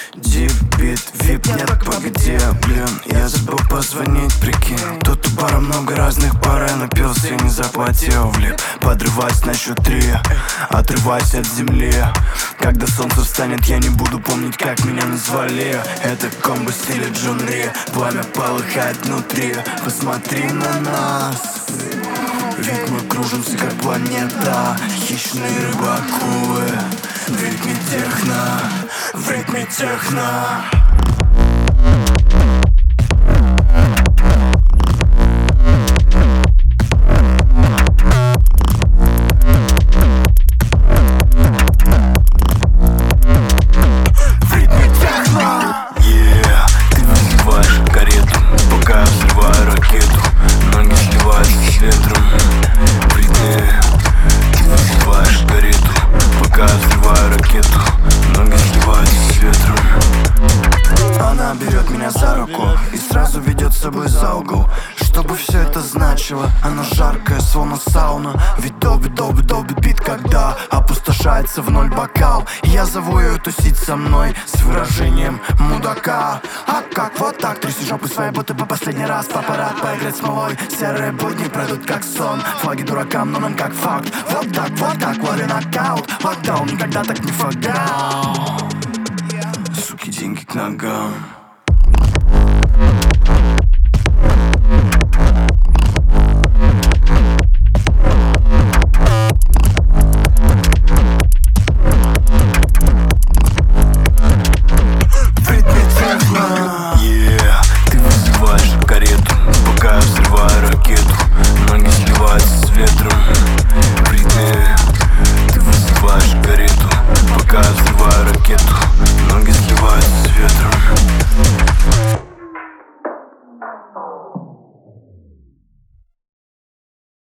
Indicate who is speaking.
Speaker 1: Дипбит, вип, нет, погоди, блин, я забыл позвонить, прикинь. Тут у бара много разных пар, я напился и не заплатил в лип. Подрывайся на счет 3, отрывайся от земли. Когда солнце встанет, я не буду помнить, как меня назвали. Это комбо в стиле Джон Ри, пламя полыхает внутри. Посмотри на нас, ведь мы кружимся как планета. Хищные рыбакулы в ритме техно, в ритме техно. Она берет меня за руку и сразу ведет с собой за угол. Чтобы все это значило, она жаркая, словно сауна. Ведь долби бит, когда опустошается в ноль бокал. Я зову ее тусить со мной с выражением мудака. А как, вот так, тряси жопы своей, будто бы последний раз. Папарат поиграть смолой, серые будни пройдут как сон. Флаги дуракам, но нам как факт. Вот так, лови нокаут. Локдаун никогда так не фагал. Суки, деньги к ногам.